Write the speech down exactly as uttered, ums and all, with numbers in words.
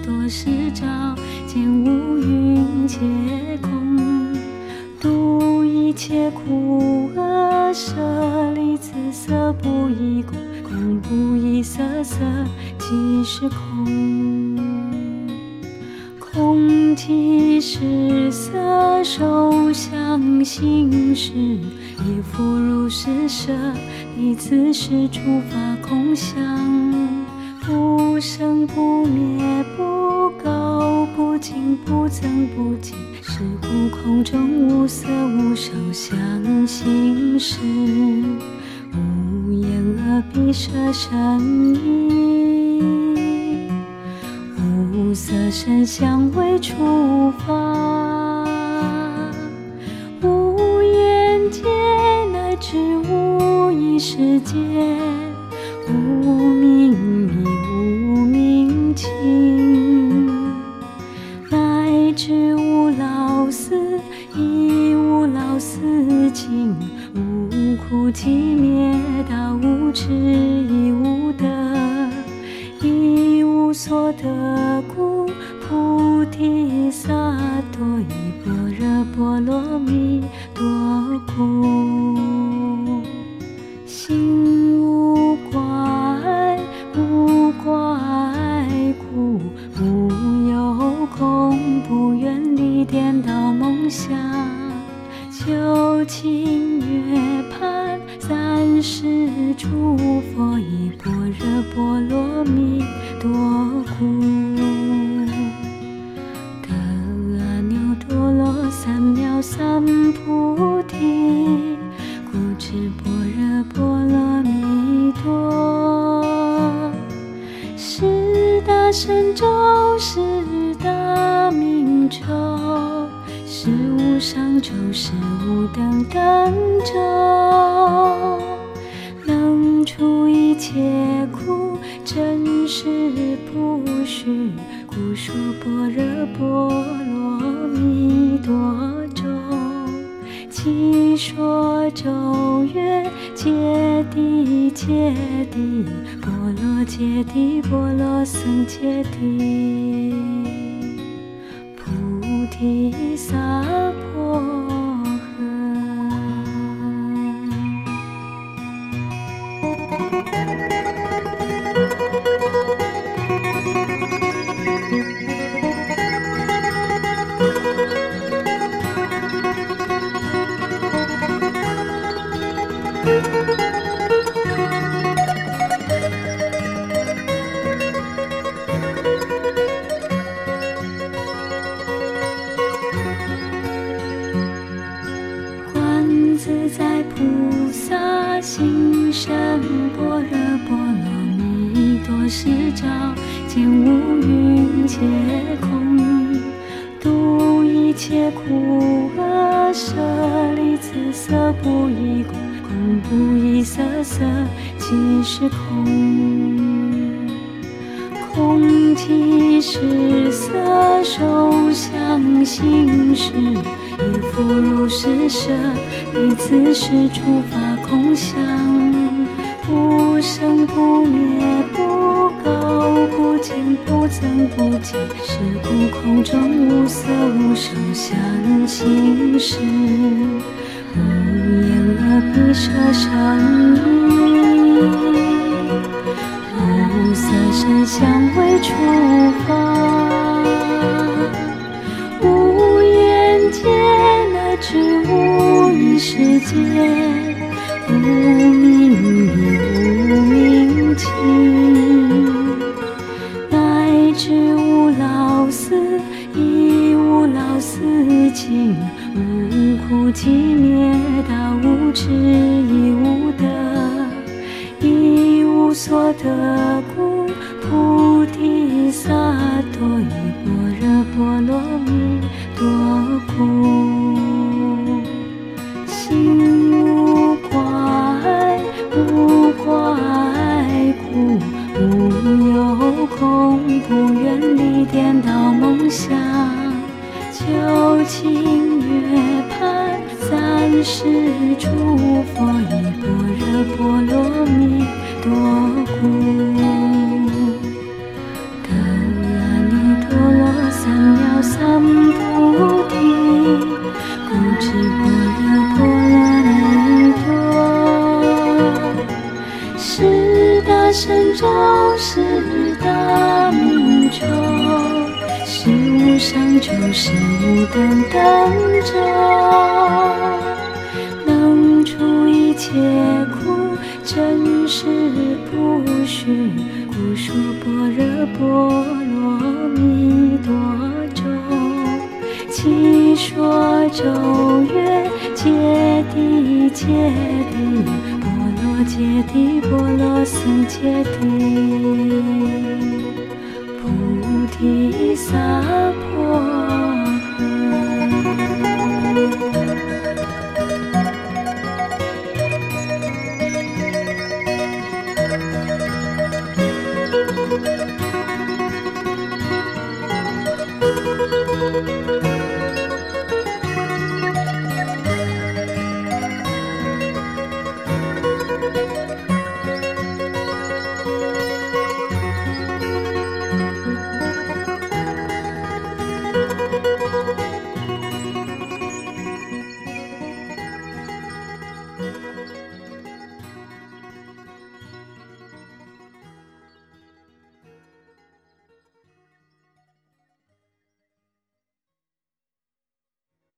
多时照，见乌云皆空。度一切苦厄，舍利子色不异空，空不异色，色即是空。空即是色，受想行识，亦复如是舍利子是诸法空相，不生不灭，不垢不净，不增不减，是故空中无色无受想行识，无眼耳鼻舌身意，无色声香味触法，无眼界乃至无意识界，无明亦无明尽，乃至无老死亦无老死尽，无苦集灭道，无智亦无得，亦无所得故，菩提萨埵依般若波罗蜜多故。心无挂碍，无挂碍故，无有空，不愿离颠倒梦想，究竟涅槃，三世诸佛依般若波罗蜜多故。得阿耨多罗三藐三菩提，故知般若波罗蜜多。是大神咒，是大明咒，是无上咒，是无等等咒，能除一切苦，真实不虚，故说般若波罗蜜多咒。其说咒曰：揭谛揭谛，波罗揭谛，波罗僧揭谛，菩提萨婆诃。观自在菩萨行深般若波罗蜜多时照，见五蕴皆空，度一切苦厄，舍利子色不异空，空不异色，色即是空。空即是色，受想行识，亦复如是舍利子是诸法空相，不生不灭，不垢不净，不增不减，是故空中无色无受想行识，无眼耳鼻舌身意，无色声香味触法，无眼界乃至无意识界，无明亦无明尽，乃至无老死亦无老死尽，无苦集灭道，无智亦无得，亦无所得故，菩提萨埵依般若波罗蜜多故。心无挂碍，无挂碍故，无有空，不愿离颠倒梦想，究竟涅槃，三世诸佛依般若波罗蜜多故。得阿耨上就是无灯灯照，能除一切苦，真实不虚。故说般若波罗蜜多咒，其说咒曰：揭谛揭谛，波罗揭谛，波罗僧揭谛，菩提萨婆